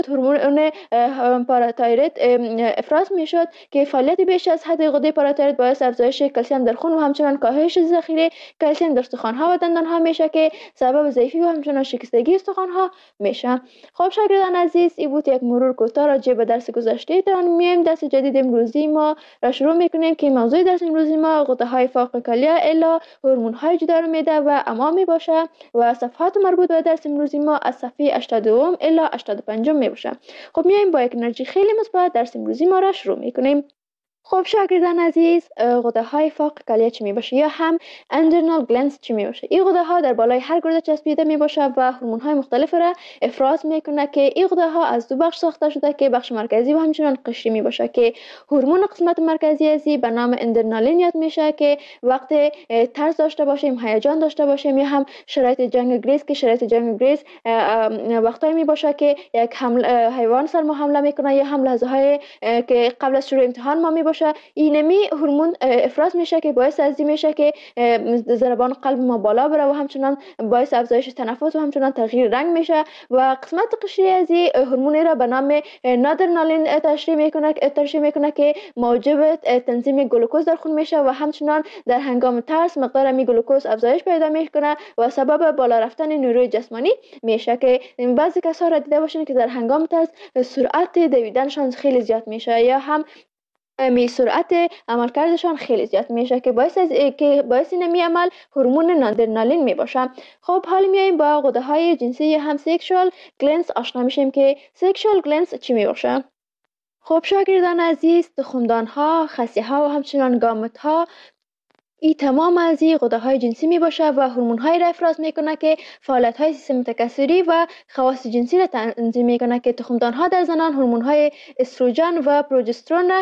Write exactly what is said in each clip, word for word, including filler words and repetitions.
هورمون پاراتایروید افراز میشد که فعالیت بیش از حد غده پاراتایروید باعث افزایش کلسیم در خون و همچنان کاهش ذخیره کلسیم در استخوان‌ها و دندان‌ها میشه که سبب ضعیفی و همچنان شکستگی استخوان‌ها میشه. خب شاگردان عزیز، این بود یک مرور کوتاه راجع به درس گذشته. تا میایم درس جدید امروزی ما را شروع میکنیم که موضوع درس امروزی ما غده‌های فوق کلیه الا هورمون‌های جدار معده و امعاء می باشه و صفحات مربوط به درس امروزی ما از صفحه هشتاد و دو الا هشتاد و پنج می باشه. خب میایم با یک انرژی خیلی مثبت درس امروزی ما را شروع میکنیم. خب شاگردان عزیز، غده های فوق کلیه چی می باشه یا هم اندرنال گلنس چی می باشه؟ این غده ها در بالای هر گرده چسبیده می باشه و هورمون های مختلف را افراز میکنه که این غده ها از دو بخش ساخته شده که بخش مرکزی و همچنان قشری می باشه که هورمون قسمت مرکزی ازی به نام اندرنالین یاد میشه که وقتی ترس داشته باشیم، هیجان داشته باشیم یا هم شرایط جنگ گریز که شرایط جنگ گریز وقتایی می باشه که یک حمل حیوان سر ما حمله میکنه یا هم لحظه های که قبل از شروع امتحان ما می باشه، اینمی هورمون افراز میشه که باعث ازی میشه که ضربان قلب ما بالا بره و همچنان باعث افزایش تنفس و همچنان تغییر رنگ میشه و قسمت قشری ازی هورمونی را به نام نادرنالین تشریح میکنه تشریح میکنه که موجب تنظیم گلوکوز در خون میشه و همچنان در هنگام ترس مقدار می گلوکوز افزایش پیدا میکنه و سبب بالا رفتن نیروی جسمانی میشه که بعضی کسا را دیده باشین که در هنگام ترس سرعت دویدنشان خیلی زیاد میشه یا هم می سرعت عملکردشان خیلی زیاد میشه که باعث از که باعث نمی عمل هورمون نادرنالین می باشه. خب حالا میایم با غده های جنسی یا هم سکشوال گلنس آشنا میشیم که سکشوال گلنس چی می باشه. خب شاگردان عزیز، تخمدان ها، خصیه ها و همچنان گامت ها این تمام از این غده های جنسی می باشه و هورمون های را افراز میکنه که فعالیت های سیستم تکثری و خواص جنسی را تنظیم میکنه که تخمدان ها در زنان هورمون های استروژن و پروژسترون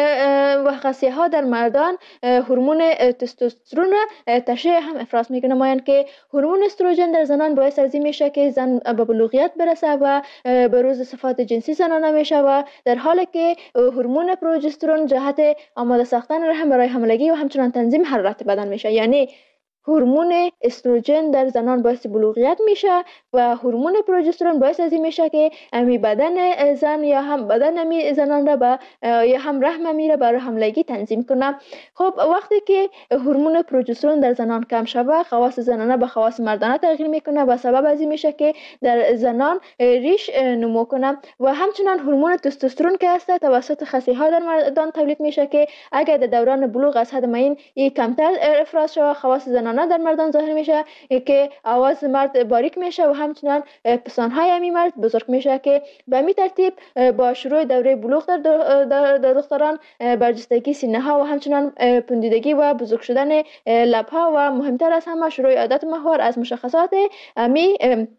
و خصیه ها در مردان هورمون تستوسترون را تشریح هم افراز میکنه. مایند که هورمون استروژن در زنان باعث ازی میشه که زن به بلوغیت برسه و به روز صفات جنسی زنانه میشه و در حالی که هورمون پروژسترون جهت آماده ساختن رحم برای حاملگی و همچنان تنظیم حرارت بدن میشه. یعنی هورمون استروژن در زنان باعث بلوغیت میشه و هورمون پروژسترون باعث ازی میشه که امی بدن زن یا هم بدن امی زنان را به یا هم رحم امی را برای حملگی تنظیم کنه. خب وقتی که هورمون پروژسترون در زنان کم شوه، خواص زنانه به خواص مردانه تغییر میکنه و سبب ازی میشه که در زنان ریش نمو کنه و همچنان هورمون تستوسترون که هست توسط خصیه ها در مردان تولید میشه که اگر در دوران بلوغ از حد معین این کمتر افراز شوه، خواص زنانه در مردان ظاهر میشه که آواز مرد باریک میشه و همچنان پستانهای امی مرد بزرگ میشه که به می ترتیب با شروع دوره بلوغ در, در, در دختران برجستگی سینه ها و همچنان پوندیدگی و بزرگ شدن لب ها و مهمتر از همه شروع عادت ماهوار از مشخصات امی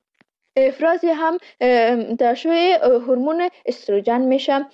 افراز هم ترشح هورمون استروژن میشه.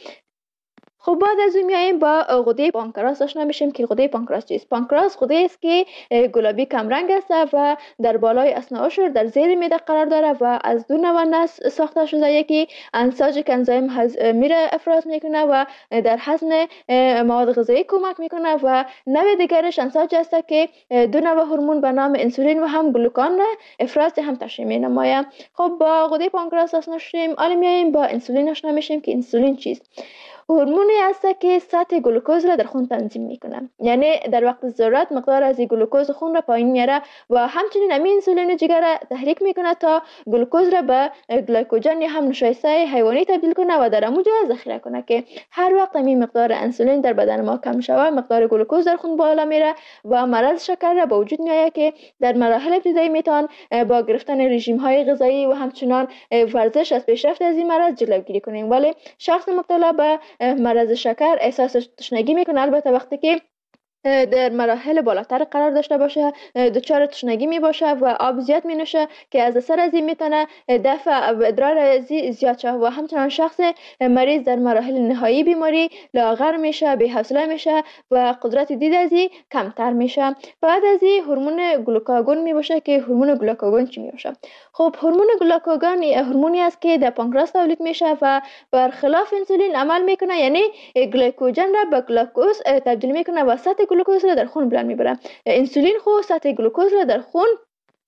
خب بعد از اون میایم با غده پانکراس آشنا میشیم که غده پانکراس چیست. پانکراس غده است که گلابی کم رنگ است و در بالای اثناء عشر در زیر معده قرار داره و از دو نوع نسج ساخته شده. یکی انساج که انزیم هضمی را افراز میکنه و در هضم مواد غذایی کمک میکنه و نوع دیگرش انساج است که دو نوع هورمون به نام انسولین و هم گلوکان را افراز هم تشریح مینماید. خب با غده پانکراس آشنا شدیم، حالا میایم با انسولین آشنا میشیم که انسولین چیست. هورمونی است که سطح گلوکوز را در خون تنظیم میکنه، یعنی در وقت ضرورت مقدار از گلوکوز خون را پایین میاره و همچنین همین انسولین جگر را تحریک میکنه تا گلوکوز را به گلیکوژن یا هم نشایسته حیوانی تبدیل کنه و در اموجه ذخیره کنه که هر وقت همین مقدار انسولین در بدن ما کم شود مقدار گلوکوز در خون بالا میره و مرض شکر را به وجود میآید که در مراحل ابتدایی میتوان با گرفتن رژیم های غذایی و همچنان ورزش از پیشرفت از این مرض جلوگیری کنیم. ولی شخص مبتلا به مرض شکر احساس تشنگی میکنه، البته وقتی که در مراحل بالاتر قرار داشته باشه دچار تشنگی می باشه و آب زیاد می نوشه که از اثر از این میتونه دفع ادرار زیاد شه و همچنان شخص مریض در مراحل نهایی بیماری لاغر میشه، بی حوصله میشه و قدرت دید از این کمتر میشه. بعد از این هورمون گلوکاگون می باشه که هورمون گلوکاگون چی می باشه؟ خب هورمون گلوکاگون هورمونی است که در پانکراس تولید میشه و برخلاف انسولین عمل میکنه، یعنی گلیکوژن را به گلوکوز تبدیل میکنه و سطح گلوکوز را در خون بلند میبره. انسولین خو سطح گلوکوز را در خون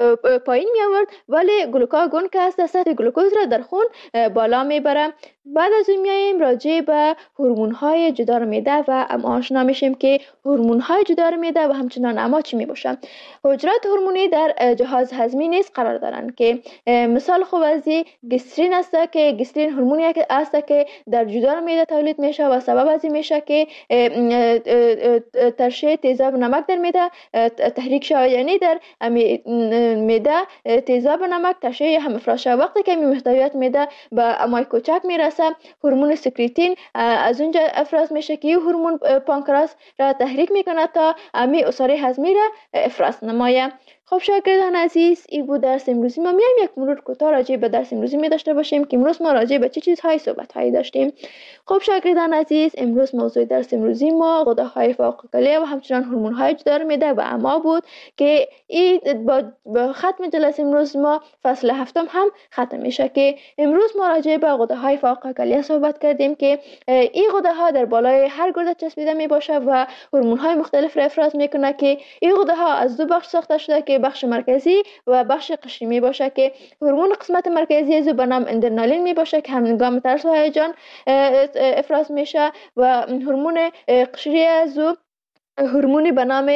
پایین می آورد، ولی گلوکاگون که است سطح گلوکوز را در خون بالا می بره. بعد از اون میایم راجع به هورمون های جدار معده و اما آشنا میشیم که هورمون های جدار معده و همچنان اما چی می باشند. حجرات هورمونی در جهاز هضمی نیز قرار دارند که مثال خوب از گسترین است که گسترین هورمونی است که در جدار معده تولید میشه و سبب از این میشه که ترشح تیزاب نمک در معده تحریک شود، یعنی در معده تیزاب نمک ترشح هم افراز شود. وقتی که محتویات معده به امای کوچک میرسه، هورمون سکریتین از اونجا افراز میشه که این هورمون پانکراس را تحریک میکنه تا امی عصاره هضمی را افراز نمایه. خب شاگردان عزیز، این بود درس امروزی ما. میایم یک مرور کوتاه راجع به درس امروزی می داشته باشیم که امروز ما راجع به چه چیزهای صحبت هایی داشتیم. خب شاگردان عزیز، امروز موضوع درس امروزی ما غده‌های فوق کلیه و همچنان هورمون های جدار معده و اما بود که این با, با ختم جلسه امروز ما فصل هفتم هم ختم میشه که امروز ما راجع به غده‌های فوق کلیه صحبت کردیم که این غده ها در بالای هر گرده چسبیده می باشه و هورمون های مختلف را افراز میکنه که این غده ها از دو بخش ساخته شده که بخش مرکزی و بخش قشری می باشه که هورمون قسمت مرکزی از به نام اندرنالین می باشه که هنگام ترس و هیجان افراز میشه و هورمون قشری از هورمونی به نام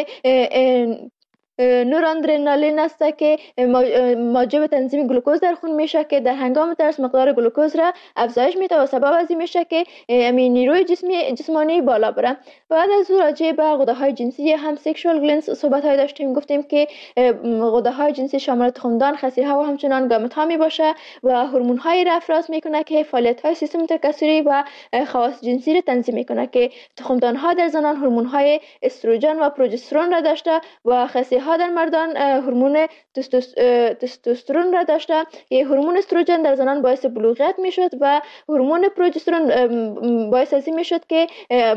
نورادرنالین است که موجب تنظیم گلوکوز در خون میشه که در هنگام ترس مقدار گلوکوز را افزایش میده و سبب از این میشه که امی نیروی جسمی جسمانی بالا بره. بعد از او راجع به غده‌های جنسی هم سکشوال گلندز صحبت های داشتیم. گفتیم که غده‌های جنسی شامل تخمدان، خصی‌ها و همچنان گامت ها می باشه و هورمون های را افراز میکنه که فعالیت های سیستم تکثری و خواص جنسی را تنظیم میکنه که تخمدان ها در زنان هورمون های استروژن و پروژسترون را داشته و خصی‌ها ها در مردان هورمون تستوسترون را داشته که هورمون استروژن در زنان باعث بلوغیت میشد و هورمون پروژسترون باعث از این میشد که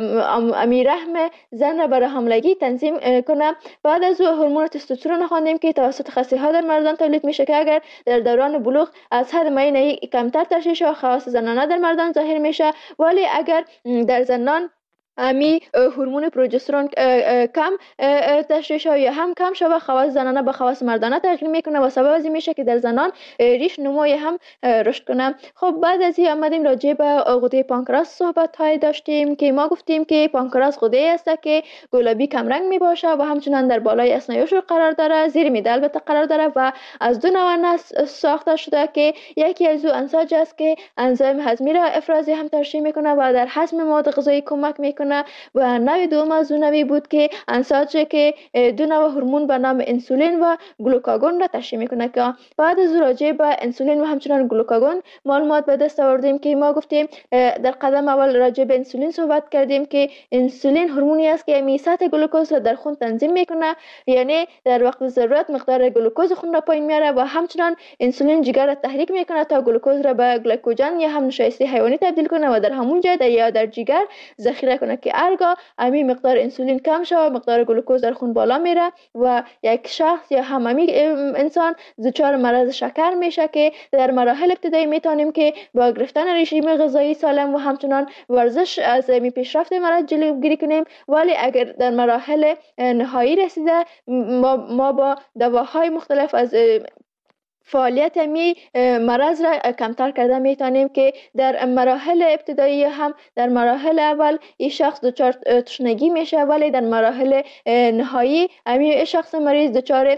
امی رحم زن را برای حاملگی تنظیم کنه. بعد از او هورمون تستوسترون خواندیم که توسط خصی‌ها در مردان تولید میشه که اگر در دوران بلوغ از حد معین کمتر ترشح شود خواص زنانه در مردان ظاهر میشه، ولی اگر در زنان امی هورمون پروژسترون کم تشریح شود یا هم کم شود خواص زنانه به خواص مردانه تغییر میکنه و سبب از این میشه که در زنان ریش نموی هم رشد کنه. خب بعد از این آمدیم راجع به غده پانکراس صحبت های داشتیم که ما گفتیم که پانکراس غده است که گلابی کم رنگ می باشه و همچنان در بالای اسنایوش قرار داره، زیر معده البته قرار داره و از دو نوع ساخته شده که یکی از او انساج است که انزیم هضمی را افرازی هم ترشح میکنه و در هضم مواد غذایی کمک میکنه و نوع دوم از اون نوعی بود که انساج که دو نوع هورمون به نام انسولین و گلوکاگون را ترشح میکنه. که بعد از راجع به انسولین و همچنان گلوکاگون معلومات به دست آوردیم که ما گفتیم در قدم اول راجع به انسولین صحبت کردیم که انسولین هورمونی است که می سطح گلوکوز را در خون تنظیم میکنه، یعنی در وقت ضرورت مقدار گلوکوز خون را پایین میاره و همچنان انسولین جگر را تحریک میکنه تا گلوکوز را به گلیکوژن یا هم نشایسته حیوانی تبدیل کنه و در همون جای در یا در جگر ذخیره کنه که ارگا امی مقدار انسولین کم شود مقدار گلوکوز در خون بالا میره و یک شخص یا هم امی انسان دچار مرض شکر میشه که در مراحل ابتدایی میتونیم که با گرفتن رژیم غذایی سالم و همچنان ورزش از می پیشرفت مرض جلوگیری کنیم، ولی اگر در مراحل نهایی رسیده ما, ما با دواهای مختلف از فعالیت می مرض را کمتر کرده میتونیم که در مراحل ابتدایی هم در مراحل اول این شخص دچار تشنگی میشه، ولی در مراحل نهایی امی شخص مریض دچار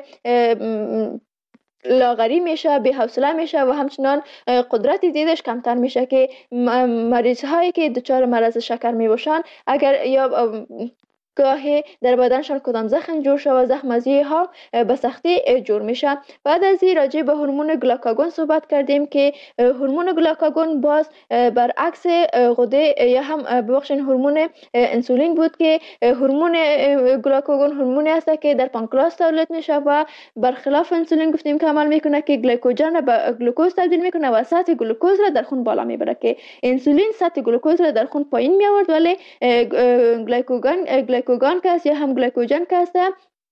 لاغری میشه، بی حوصله میشه و همچنان قدرت دیدش کمتر میشه که مریض هایی که دچار مرض شکر می باشن اگر یا گاهی در بدنشان کدام زخم جور شود و زخم از ها به سختی جور میشه. بعد از این راجع به هورمون گلوکاگون صحبت کردیم که هورمون گلوکاگون باز برعکس غده یا هم ببخشید هورمون انسولین بود که هورمون گلوکاگون هورمونی است که در پانکراس تولید میشه و برخلاف انسولین گفتیم که عمل میکنه که گلیکوژن را به گلوکوز تبدیل میکنه و سطح گلوکوز را در خون بالا میبره که انسولین سطح گلوکوز را در خون پایین میآورد، ولی گلیکوژن گلیکوژن که است یا هم گلیکوژن که است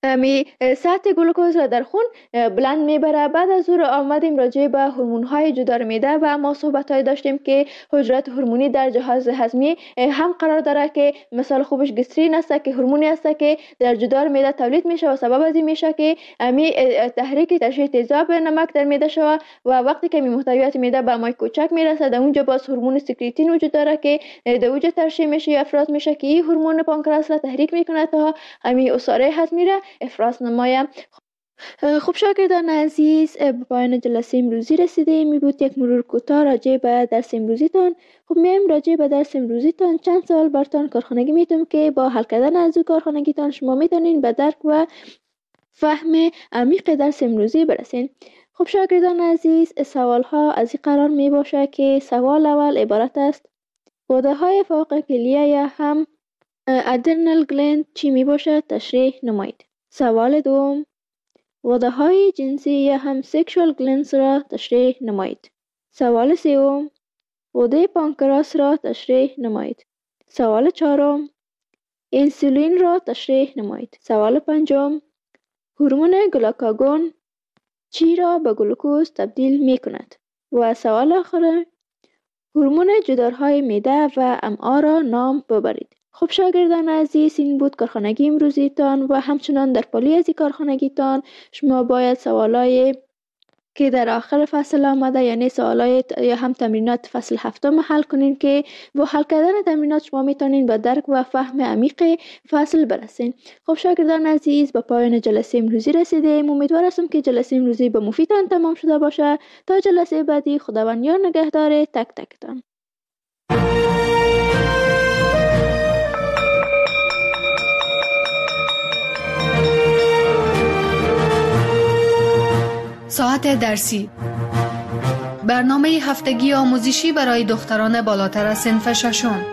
می سطح گلوکوز را در خون بلند میبره. بعد از او آمدیم راجع به هورمون های جدار میده و ما صحبت های داشتیم که حجرات هورمونی در جهاز هضمی هم قرار داره که مثال خوبش گسترین است که هورمونی است که در جدار میده تولید میشه و سبب از این میشه که می تحریک ترشح تیزاب نمک در میده شود و وقتی که می محتویات میده به مای کوچک میرسه در اونجا باز هورمون سکریتین وجود داره که در اونجا ترشح میشه یا افراز میشه که این هورمون پانکراس را تحریک میکنه تا همین عصاره هضمی را افراز نمایم. خب شاگردان عزیز، به پایان جلسه امروزی رسیده. می بود یک مرور کوتاه راجع به درس امروزیتان. خب میم راجع به درس امروزیتان چند سوال براتان کارخانگی میتونم که با حل کردن از او کارخانگیتان شما میتونین به درک و فهم عمیق درس امروزی برسین. خب شاگردان عزیز، سوال ها از این قرار می باشه که سوال اول عبارت است: غده های فوق کلیه یا هم ادرنال گلند چی می باشه؟ تشریح نمایید. سوال دوم: غده های جنسی یا هم سکشوال گلندز را تشریح نمایید. سوال سوم: غده پانکراس را تشریح نمایید. سوال چهارم: انسولین را تشریح نمایید. سوال پنجم: هورمون گلوکاگون چی را به گلوکوز تبدیل می کند؟ و سوال آخر: هورمون جدارهای معده و امعا را نام ببرید. خب شاگردان عزیز، این بود کارخانگی امروزیتان و همچنان در پالی از این کارخانگیتان شما باید سوالای که در آخر فصل آمده یعنی سوالای یا هم تمرینات فصل هفتم حل کنین که با حل کردن تمرینات شما میتونین به درک و فهم عمیق فصل برسین. خب شاگردان عزیز، به پایان جلسه امروزی رسیدیم. امیدوار هستم که جلسه امروزی به مفیدتان تمام شده باشه. تا جلسه بعدی، خداوند یار نگهدار تک تکتان. ساعت درسی، برنامه هفتگی آموزشی برای دختران بالاتر از صنف ششم.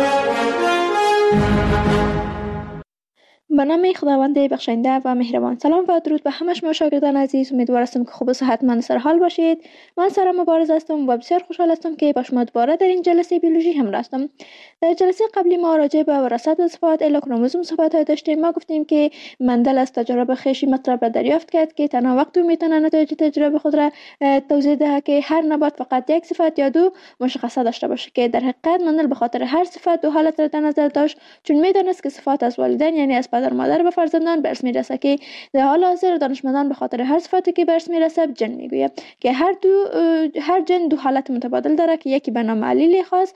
به نام خداوند بخشنده و مهربان. سلام و درود به همه شما شاگردان عزیز. امیدوار هستم که خوب و صحتمند سر حال باشید. من سارا مبارز هستم و بسیار خوشحال هستم که با شما دوباره در این جلسه بیولوژی همراه هستم. در جلسه قبلی ما راجع به وراثت و صفات الا کروموزوم صحبت های داشتیم. ما گفتیم که مندل از تجربه خویشی مطلب را دریافت کرد که تنها وقت میتونه نتایج تجربه خود را توضیح دهد که هر نبات فقط یک صفت یا دو مشخصه داشته باشه، که در حقیقت مندل به خاطر هر صفت دو حالت را در نظر داشت، چون میدانست که صفات از والدین یعنی از پدر مادر به فرزندان به ارث میرسه، که در حال حاضر دانشمندان به خاطر هر صفتی که به ارث میرسه جن میگوید که هر دو هر جن دو حالت متبادل داره که یکی به نام علیل خاص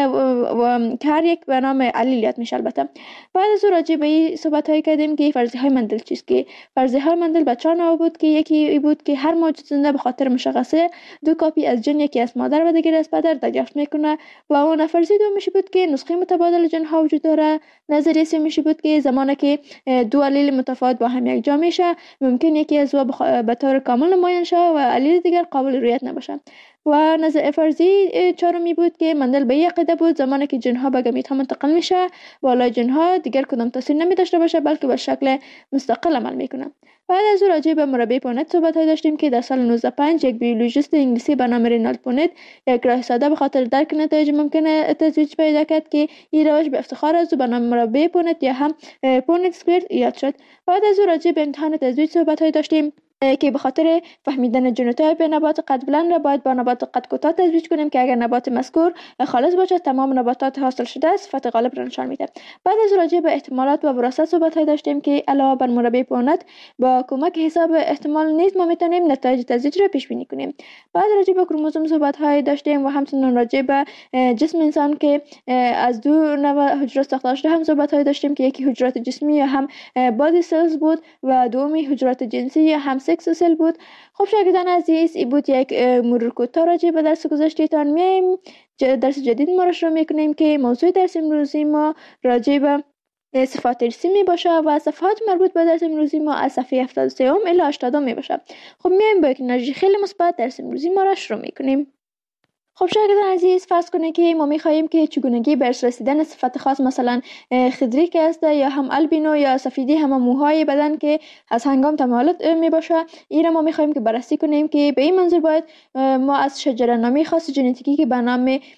و که هر یک به نام علیلیت میشه. البته بعد از راجع به این صحبت هایی کردیم که فرضیه های مندل چیست، که فرضیه های مندل به چهار نوع بود، که یکی ای بود که هر موجود زنده به خاطر مشخصه دو کاپی از جن، یکی از مادر و دیگری از پدر دریافت میکنه، و اون فرضیه دو میشه بود که نسخه متبادل جن ها وجود داره. نظریه سه میشه بود که زمانی که دو علیل متفاوت با هم یک جا میشه ممکن یکی از او به طور کامل نمایان شه و علیل دیگر قابل رؤیت نباشه. و نظر فرضی چهارمی بود که مندل به یک عقیده بود زمانی که جنها به گمیت ها منتقل میشه بالای جنها دیگر کدام تاثیر نمی داشته باشه بلکه به شکل مستقل عمل میکنه. بعد از او راجع به مربع پونت صحبت های داشتیم که در سال نوزده پنج یک بیولوژیست انگلیسی به نام رینالد پونت یک راه ساده به خاطر درک نتایج ممکنه تزویج پیدا کرد که این روش به افتخار از او به نام مربع پونت یا هم پونت سکوئر یاد شد. بعد از او راجع به امتحان تزویج صحبت های داشتیم که به خاطر فهمیدن ژنوتایپ نبات قد بلند را باید با نبات قد کوتاه تزویج کنیم که اگر نبات مذکور خالص باشد تمام نباتات حاصل شده صفت غالب را نشان میده. بعد از راجع به احتمالات و وراثت صحبت های داشتیم که علاوه بر مربع پونت با کمک حساب احتمال نیز ما میتونیم نتایج تزویج را پیش بینی کنیم. بعد راجع به کروموزوم صحبت های داشتیم و همچنین راجع به جسم انسان که از دو نوع حجرات ساخته شده هم صحبت های داشتیم که یکی حجرات جسمی یا هم بادی سلز بود و دومی حجرات جنسی یا هم سکس سل بود. خب شاگردان عزیز، این بود یک مرور کوتاه راجع به درس گذشته‌تان. میایم درس جدید ما را شروع میکنیم که موضوع درس امروزی ما راجع به صفات ارثی می باشه و صفات مربوط به درس امروزی ما از صفحه هفتاد و سه الی هشتاد می باشه. خب میایم با یک انرژی خیلی مثبت درس امروزی ما را شروع میکنیم. خب شاگردان عزیز، فرض کنید که ما می‌خواهیم که چگونگی به ارث رسیدن صفت خاص مثلا خضری که است یا هم البینو یا سفیدی هم موهای بدن که از هنگام تمالد می باشه، این را ما می‌خواهیم که بررسی کنیم که به این منظور باید ما از شجره نامی خاص ژنتیکی که به نام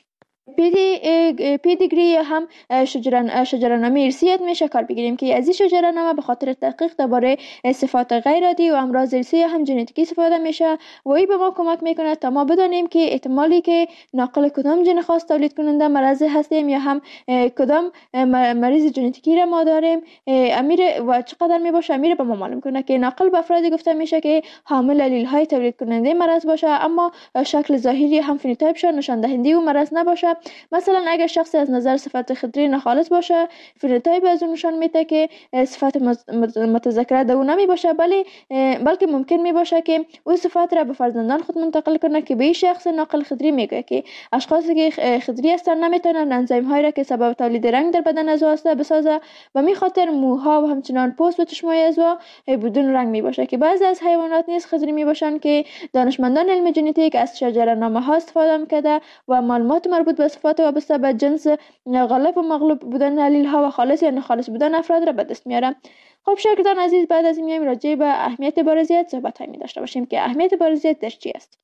پیدی پیدیگری یا هم شجران شجره‌نامه ارثیت میشه کار بگیریم که از این شجره‌نامه به خاطر تحقیق درباره صفات غیر عادی و امراض ارثی هم ژنتیکی استفاده میشه و این به ما کمک میکنه تا ما بدانیم که احتمالی که ناقل کدام ژن خاص تولید کننده مرض هستیم یا هم کدام مریض ژنتیکی را ما داریم امیر و چقدر می باشه امیر به ما معلوم کنه که ناقل به افرادی گفته میشه که حامل الیل های تولید کننده مرض باشه اما شکل ظاهری هم فنوتایپشون نشان دهنده و مرض نباشه. مثلا اگر شخصی از نظر صفت خطری ناخالص باشه فنوتایپ از اون نشان میده که صفت متذکره دو نمی باشه بلی بلکه ممکن می باشه که او صفات را به فرزندان خود منتقل کنه که به این شخص ناقل خطری میگه که اشخاصی که خطری هستن نمیتونن انزیم هایی را که سبب تولید رنگ در بدن از هسته بسازه و می خاطر موها و همچنان پوست و چشمای از بدون رنگ می باشه که بعضی از حیوانات نیز خطری می باشن که دانشمندان علم ژنتیک از شجره‌نامه ها استفاده میکرده و معلومات مربوط به صفات وابسته به جنس غالب و مغلوب بودن الیل ها و خالص یا ناخالص بودن افراد را به دست میاره. خب شاگردان عزیز بعد از این میایم راجع به اهمیت بارزیت صحبت هایی می داشته باشیم که اهمیت بارزیت در چی است.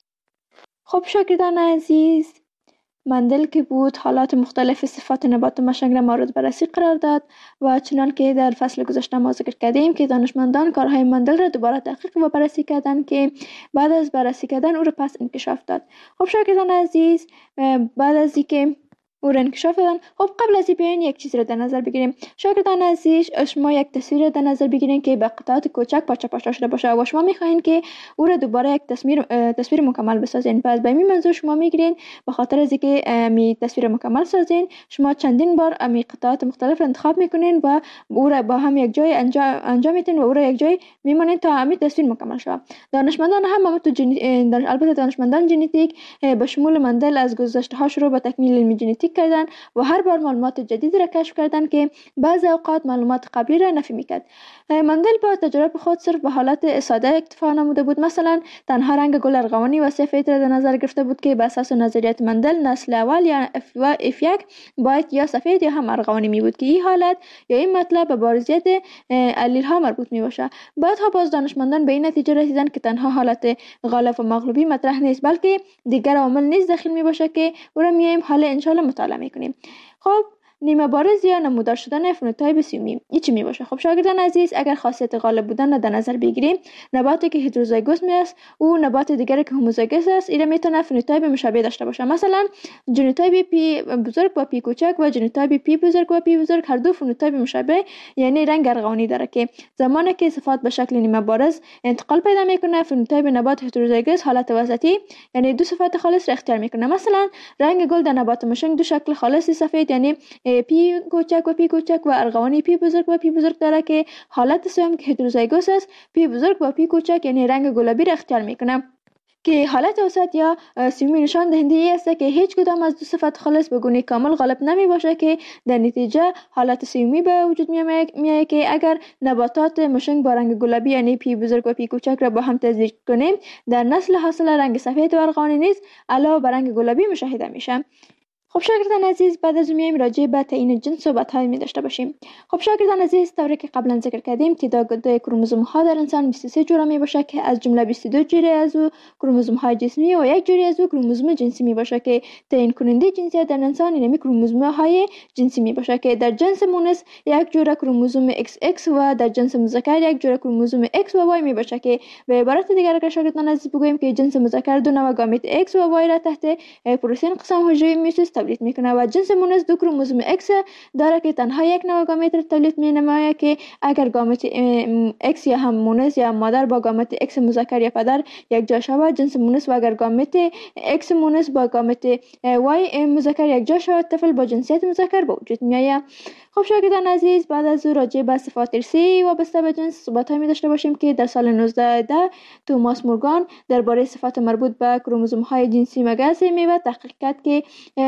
خب شاگردان عزیز مندل که بود حالات مختلف صفات نبات و مشنگ را مورد بررسی قرار داد و چنان که در فصل گذشته ما ذکر کردیم که دانشمندان کارهای مندل را دوباره تحقیق و بررسی کردند که بعد از بررسی کردن او را پس انکشاف داد. خب شاگردان عزیز بعد از اینکه او را انکشاف دادن خب قبل از این بیاین یک چیز را در نظر بگیریم. شاگردان عزیز شما یک تصویر را در نظر بگیرین که به قطعات کوچک پارچه پارچه شده باشه و شما میخواین که او را دوباره یک تصویر تصویر مکمل بسازین. پس به این منظور شما میگیرین به خاطر از اینکه می تصویر مکمل سازین شما چندین بار می قطعات مختلف را انتخاب میکنین و او را با هم یک جای انجام انجام میدین و او را یک جای میمونین تا همین تصویر مکمل شه. دانشمندان هم هم تو جن... دانش... البته دانشمندان ژنتیک به شمول مندل از گذشته ها شروع به تکمیل علم ژنتیک کردن و هر بار معلومات جدید را کشف کردن که بعضی اوقات معلومات قبلی را نفی میکرد. مندل با تجربه خود صرف به حالت ساده اکتفا نموده بود. مثلا تنها رنگ گل ارغوانی و سفید را در نظر گرفته بود که بر اساس نظریات مندل نسل اول یا اف یک باید یا سفید یا هم ارغوانی می بود که این حالت یا این مطلب به بارزیت الیل ها مربوط می باشه. بعدها باز دانشمندان به این نتیجه رسیدن که تنها حالت غالب و مغلوبی مطرح نیست بلکه دیگر عوامل نیز داخل می باشه که او را میایم حالا ان شاء الله مطالعه میکنیم. خب نیمه بارز یا نمودار شدن فنوتایپ سیومی این چی می باشه؟ خب شاگردان عزیز اگر خاصیت غالب بودن را در نظر بگیریم نباتی که هتروزایگوس می است او نبات دیگری که هوموزایگوس است اینا میتونه فنوتایپ مشابه داشته باشه. مثلا ژنوتایپ پی بزرگ با پی کوچک و ژنوتایپ پی بزرگ و پی بزرگ هر دو فنوتایپ مشابه یعنی رنگ ارغوانی داره که زمانی که صفات به شکل نیمه بارز انتقال پیدا میکنه فنوتایپ نبات هتروزایگوس حالت وسطی یعنی دو صفات خالص را اختیار میکنه. مثلا رنگ گل در نبات مشنگ دو شکل خالص سفید یعنی پی کوچک و پی کوچک و ارغوانی پی بزرگ و پی بزرگ داره که حالت سوم که هتروزایگوس است پی بزرگ و پی کوچک یعنی رنگ گلابی را اختیار میکنه که حالت وسط یا سیومی نشان دهنده ای است که هیچ کدام از دو صفت خالص به گونه کامل غالب نمی باشه که در نتیجه حالت سیومی به وجود میآید که اگر نباتات مشنگ با رنگ گلابی یعنی پی بزرگ و پی کوچک را با هم تزریق کنیم در نسل حاصل رنگ سفید و ارغوانی نیز علاوه بر رنگ گلابی مشاهده میشه. خب شاگردان عزیز بعد از میایم راجع به تعیین جنس صحبت های می داشته باشیم. خب شاگردان عزیز طوری که قبلا ذکر کردیم تعداد کروموزوم ها در انسان بیست و سه جوره می باشه که از جمله بیست و دو جوره از او کروموزوم های جسمی و یک جوره از او کروموزوم جنسی می باشه که تعیین کننده جنسیت در انسان اینمی کروموزوم های جنسی می باشه که در جنس مونس یک جوره کروموزوم ایکس ایکس و در جنس مذکر یک جوره کروموزوم ایکس و وای می باشه که به عبارت دیگر اگر شاگردان عزیز بگوییم که جنس مذکر دو نوع گامیت ایکس و وای را تحت پروتئین قسم حجره میوسیس تولید میکنه و جنس مونس دو کروموزوم ایکس داره که تنها یک نوع گامیت را تولید مینماید که اگر گامیت ایکس یا هم مونس یا مادر با گامیت ایکس مذکر یا پدر یک جا شود جنس مونس و اگر گامیت ایکس مونس با گامیت وای مذکر یک جا شود طفل با جنسیت مذکر به وجود میآید. خب شاگردان عزیز بعد از او راجع به صفات ارثی وابسته به جنس صحبت‌هایی می داشته باشیم که در سال نوزده ده توماس مورگان درباره صفات مربوط به کروموزوم‌های جنسی مگس میوه تحقیق کرد که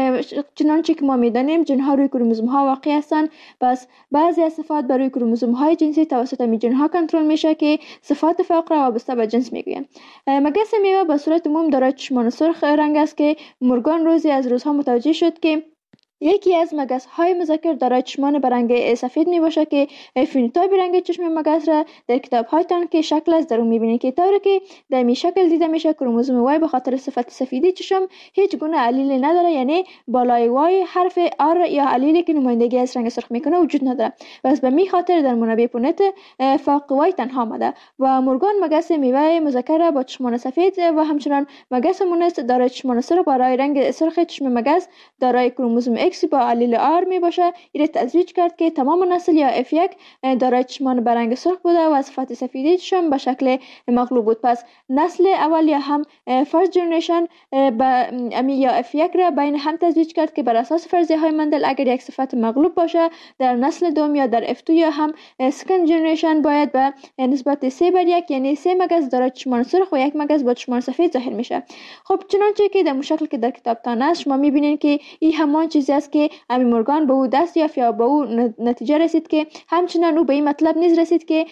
چنانچه که ما می‌دانیم جن‌ها روی کروموزوم‌ها واقع هستند پس بعضی از صفات بر روی کروموزوم‌های جنسی توسط می جن‌ها کنترل میشه که صفات فقره وابسته به جنس میگویند. مگس میوه به صورت عموم دارای چشمان سرخ رنگ است که مورگان روزی از روزها متوجه شد که یکی از مگس های مذکر دارای چشمان به رنگ سفید می باشه که فینوتایپ رنگ چشم مگس را در کتاب هایتان که شکل از درون می بینید که طوری که در می شکل دیده میشه کروموزوم وای به خاطر صفت سفیدی چشم هیچ گونه علیلی نداره، یعنی بالای وای حرف آر یا علیلی که نمایندگی از رنگ سرخ میکنه وجود نداره. بس به می خاطر در منابع پونت فاق وای تنها آمده و مورگان مگس میوه مذکر با چشمان سفید و همچنان مگس مونس دارای چشمان سرخ برای رنگ سرخ چشم مگس دارای کروموزوم اکس با علیل آر می باشه. این تزویج کرد که تمام نسل یا اف یک دارای چشمان به رنگ سرخ بوده و صفت سفیدی چشم به شکل مغلوب بود. پس نسل اول یا هم فرست جنریشن با امی یا اف یک را بین هم تزویج کرد که بر اساس فرضیه های مندل اگر یک صفت مغلوب باشه در نسل دوم یا در اف دو یا هم سکند جنریشن باید به نسبت سه بر یک، یعنی سه مگس دارای چشمان سرخ و یک مگس با چشمان سفید ظاهر میشه. خب چنانچه که در شکل که در کتابتان است شما میبینید که این همان چیزی است که امی مورگان به او دست یافت یا به او نتیجه رسید که همچنان او به این مطلب نیز رسید که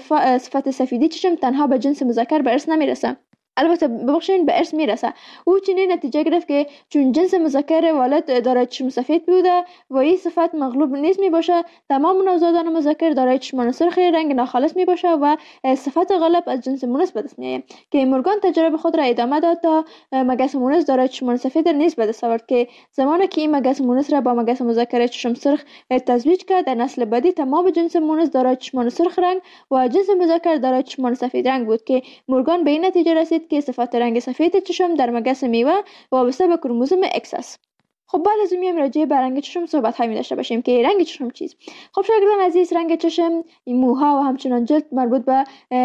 صفت سفیدی چشم تنها به جنس مذکر به ارث نمیرسه. البته ببخشید به ارث میرسه. او چنین نتیجه گرفت که چون جنس مذکر والد دارای چشم سفید بوده و این صفت مغلوب نیست می باشه، تمام نوزادان مذکر دارای چشمان سرخ رنگ ناخالص می باشه و صفت غالب از جنس مونس به دست میآید. که مورگان تجربه خود را ادامه داد تا مگس مونس دارای چشمان سفید نیز به دست آورد که زمانی که این مگس مونس را با مگس مذکر چشم سرخ تزویج کرد در نسل بعدی تمام جنس مونس دارای چشمان سرخ رنگ و جنس مذکر دارای چشمان سفید رنگ بود که مورگان به این نتیجه رسید که صفت رنگ سفید چشم در مگس میوه وابسته به کروموزوم اکس است. خب بعد از اون میام راجع به رنگ چشم صحبت هایی می داشته باشیم که رنگ چشم چیست. خب شاگردان عزیز، رنگ چشم، موها و همچنان جلد مربوط به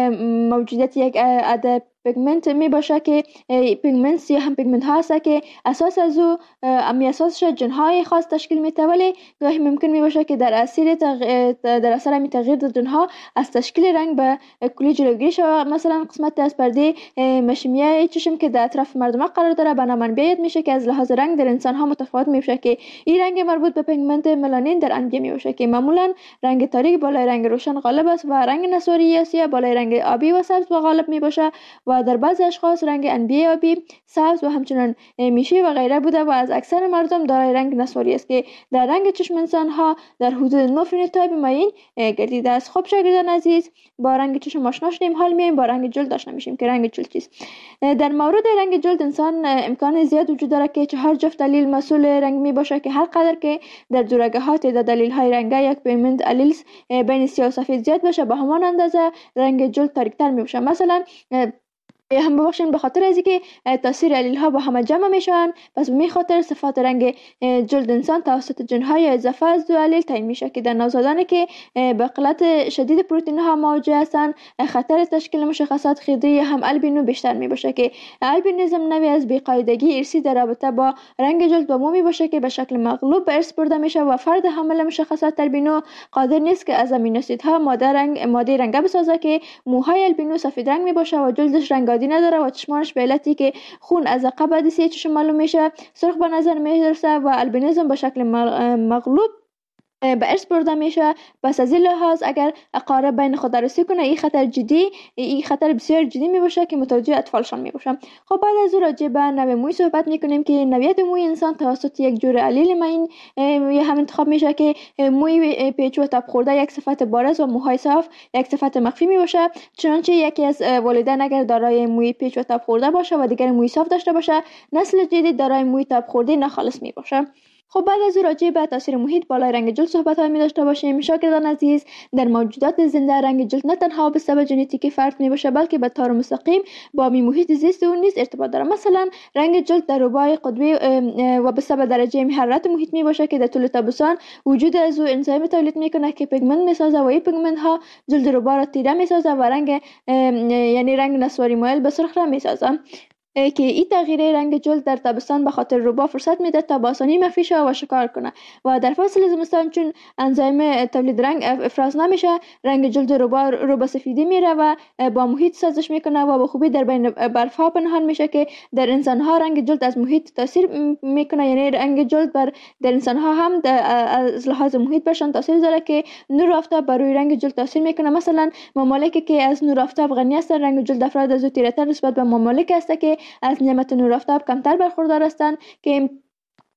موجودیت یک عده پیگمنت می باشه که پیگمنت یا هم پیگمنت ها هست که اساس از او امی اساسش جنهای خاص تشکیل میده، ولی گاهی ممکن می باشه که در اثر تغ... در اثر می تغییر در جنها از تشکیل رنگ به کلی جلوگیری شود. مثلا قسمت از پرده مشیمیه چشم که در اطراف مردم قرار داره به منبع یاد میشه که از لحاظ رنگ در انسان ها متفاوت می باشه که این رنگ مربوط به پیگمنت ملانین در انبیاء می باشه که معمولا رنگ تاریک بالای رنگ روشن غالب است و رنگ نسواری یا سیاه بالای رنگ آبی و سبز و غالب می باشه و در بعضی اشخاص رنگ انبیاء آبی، سبز و همچنان میشی و غیره بوده و از اکثر مردم دارای رنگ نسواری است که در رنگ چشم انسان ها در حدود نه فنوتایپ معین گردیده است. خب شاگردان عزیز، با رنگ چشم آشنا شدیم، حال میایم با رنگ جلد آشنا میشیم که رنگ جلد چیست. در مورد رنگ جلد انسان امکان زیاد وجود داره که چهار جفت دلیل مسئول رنگ می باشه که هر قدر که در جورگه‌ها تعداد دلیل های رنگ یک پیگمنت الیلز بین سیاه و سفید زیاد باشه به همان اندازه رنگ جلد تاریک‌تر می باشه. مثلا هم ببخشید به خاطر از اینکه تاثیر الیل ها با هم جمع میشن، پس به خاطر صفات رنگ جلد انسان توسط جنهای اضافه از دو الیل تعیین میشه که در نوزادانی که به قلت شدید پروتئین ها مواجه هستند خطر تشکیل مشخصات خیدی هم البینو بیشتر می باشه که البینیسم نوعی از بی‌قاعدگی ارثی در رابطه با رنگ جلد با مو می باشه که به شکل مغلوب به ارث برده میشه و فرد حامل مشخصات البینو قادر نیست که از امینو اسیدها ماده رنگ ماده رنگه بسازه که موهای البینو سفید رنگ می باشه و جلدش رنگ نداره و چشمانش به علتی که خون از عقب عدسیه چشم معلوم میشه سرخ به نظر میرسه و البینیزم به شکل مغلوب به ارث برده میشه. پس از این لحاظ اگر اقارب بین خود درستی کنه این خطر جدی این خطر بسیار جدی می باشه که متوجه اطفالشان می باشه. خب بعد از اون راجع به نوع موی صحبت میکنیم که نوعیت موی انسان توسط یک جور الیل معین یا هم انتخاب میشه که موی پیچ و تاب خورده یک صفت بارز و موهای صاف یک صفت مخفی می باشه. چنانچه یکی از والدین اگر دارای موی پیچ و تاب خورده باشه و دیگر موی صاف داشته باشه، نسل جدید دارای موی تاب خورده ناخالص می باشه. خب بعد از راجع به تاثیر محیط بالای رنگ جلد صحبت های می داشته باشیم. شاگردان عزیز، در موجودات زنده رنگ جلد نه تنها به سبب ژنتیکی فرق می باشه بلکه به طور مستقیم با می محیط زیست اون نیز ارتباط داره. مثلا رنگ جلد در ربای قطبی و به سبب درجه حرارت محیط می باشه که در طول تابستان وجود از او انزایم تولید میکنه که پیگمنت می سازه و این پیگمنت ها جلد ربا را تیره می سازه و رنگ یعنی رنگ نسواری مایل به سرخ را می سازه که این تغییر رنگ جلد در تابستان به خاطر ربا فرصت میده تا با آسانی مخفی شه و شکار کنه و در فصل زمستان چون انزایم تولید رنگ افراز نمیشه رنگ جلد ربا ربا سفیدی میره و با محیط سازش میکنه و به خوبی در بین برف ها پنهان میشه که در انسان ها رنگ جلد از محیط تاثیر میکنه، یعنی رنگ جلد بر در انسان ها هم از لحاظ محیط برشان تاثیر داره که نور آفتاب بر روی رنگ جلد تاثیر میکنه. مثلا ممالکی که از نور آفتاب غنی هستند رنگ جلد افراد از او تیره‌تر نسبت به ممالک هست که از نعمت نور آفتاب کمتر برخوردار هستند که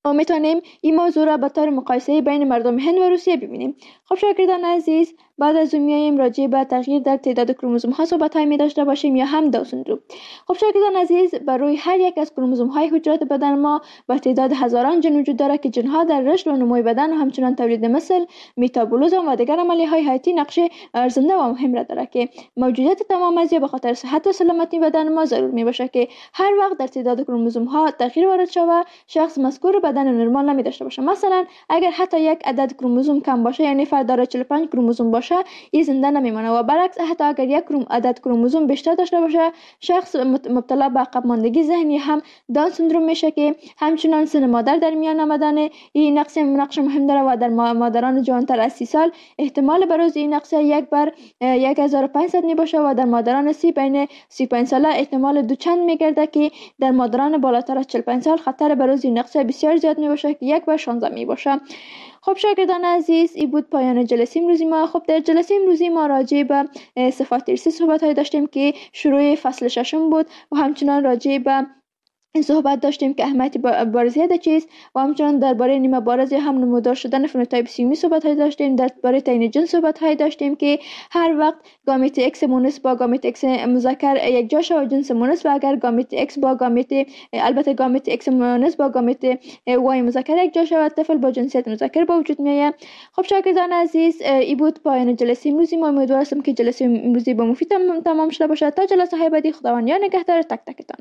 ما میتونیم این موضوع را به طور مقایسه بین مردم هند و روسیه ببینیم. خب شاگردان عزیز، بعد از اون میایم راجع به تغییر در تعداد کروموزوم ها صحبت های می داشته باشیم یا هم داون سندروم. خب شاگردان عزیز، بر روی هر یک از کروموزوم های حجرات بدن ما با تعداد هزاران ژن وجود داره که ژن ها در رشد و نمو بدن و همچنان تولید مثل، متابولیسم و دیگر عملیه های حیاتی نقش ارزنده و مهم را داره که موجودیت تمام از به خاطر صحت و سلامتی بدن ما ضرور می باشه که هر وقت در تعداد کروموزوم ها تغییر وارد شود شخص مذکور بدن نرمال نمی داشته باشه. مثلا اگر حتی یک عدد کروموزوم کم باشه، یعنی فرد داره چهل و پنج کروموزوم باشه، این زنده نمیمونه و برعکس حتی اگر یک کروم عدد کروموزوم بیشتر داشته باشه شخص مبتلا به عقب ماندگی ذهنی هم داون سندروم میشه که همچنان سن مادر در میان آمدن این نقص نقش مهم داره و در مادران جوانتر از سی سال احتمال بروز این نقص یک بر یک هزار و پانصد می باشه و در مادران سی بین سی و پنج ساله احتمال دو چند میگرده که در مادران بالاتر از چهل و پنج سال خطر بروز این نقص بسیار زیاد می باشه که یک بر شانزده می باشه. خب شاگردان عزیز، این بود پایان جلسه امروزی ما. خب در جلسه امروزی ما راجع به صفات ارثی صحبت های داشتیم که شروع فصل ششم بود و همچنان راجع به این صحبت داشتیم که اهمیت بارزیت چیست و همچنان درباره نیمه بارز هم نمودار شدن فنوتایپ سیمی صحبت های داشتیم. درباره تعیین جنس صحبت های داشتیم که هر وقت گامیت اکس مونس با گامیت اکس مذکر یک جا شود جنس مونس و اگر گامیت اکس با گامیت البته گامیت اکس مونس با گامیت وای مذکر یک جا شود طفل با جنسیت مذکر به وجود میآید. خب شاگردان عزیز، این بود پایان جلسه امروزی ما. امیدوار هستم که جلسه امروزی با مفید تمام شده باشد. تا جلسه های بعدی، خداوند یار نگهدار تک تکتان.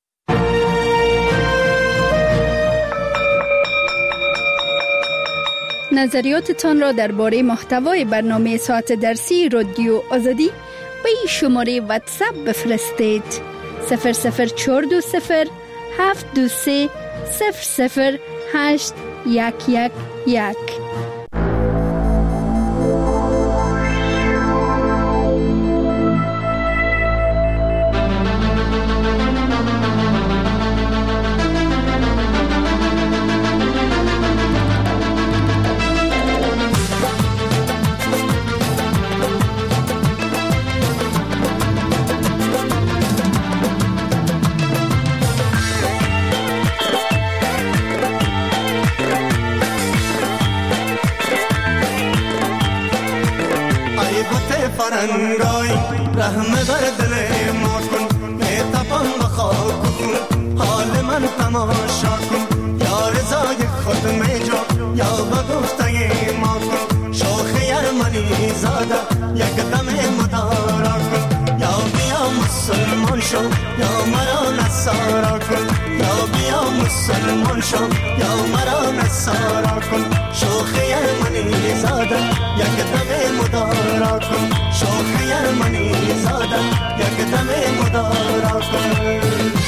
نظریاتتان را درباره محتوای برنامه ساعت درسی رادیو آزادی به این شماره واتساپ بفرستید: صفر صفر چهار دو صفر هفت دو سه صفر صفر هشت یک یک یک. فرنگای رحم بر دل ما کن، مهتابان و خاک کن، حال من تماشا کن، یا رضای خود میجا یا به گفته ما کن، شوخ یرمنی زاده یک دم مدارا کن، یا بیا مسلمان شو یا مرا نصارا کن، یا بیا مسلمان شو یا مرا نصارا کن، شوخ یرمنی زاده یک دم مدارا کن، شوخ یرمنی زاده یک دم مدارا کن.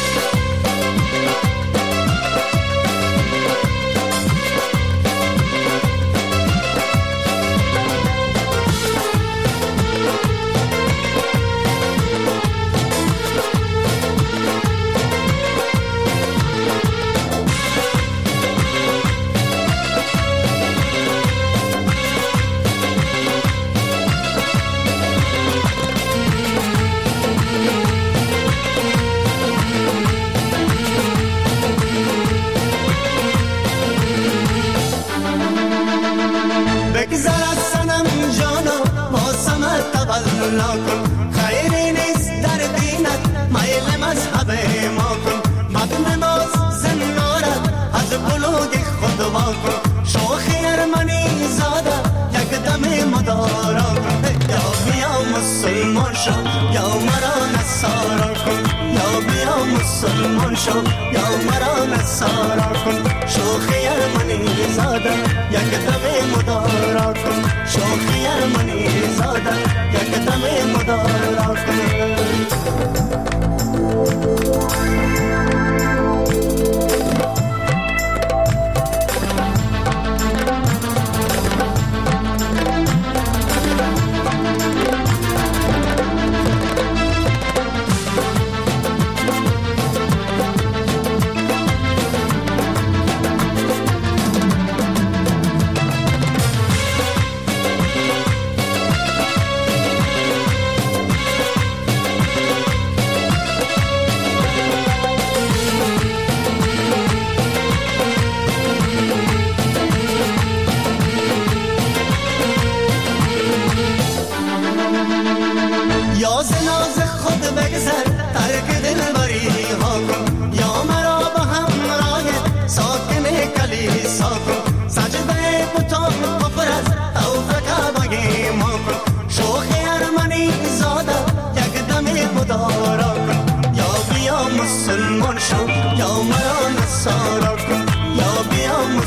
خیری نیست در دینت میل مذهب ما کن، مدن باز زنارت از بلوغ خود وا کن، شوخ یرمنی زاده یک دم مدارا کن، یا بیا مسلمان شو یا مرا نصارا کن، یا بیا مسلمان شو یا مرا نصارا کن، شوخ یرمنی زاده یک دم مدارا کن، شوخ یرمنی زاده یک دم مدارا کن.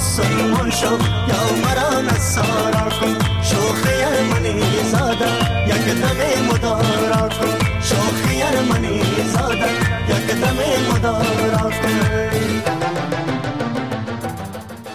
مسلمان شو یا مرا نصارا کن شوخی ارمنی زاده یک دم مدارا کن شوخی ارمنی زاده یک دم مدارا کن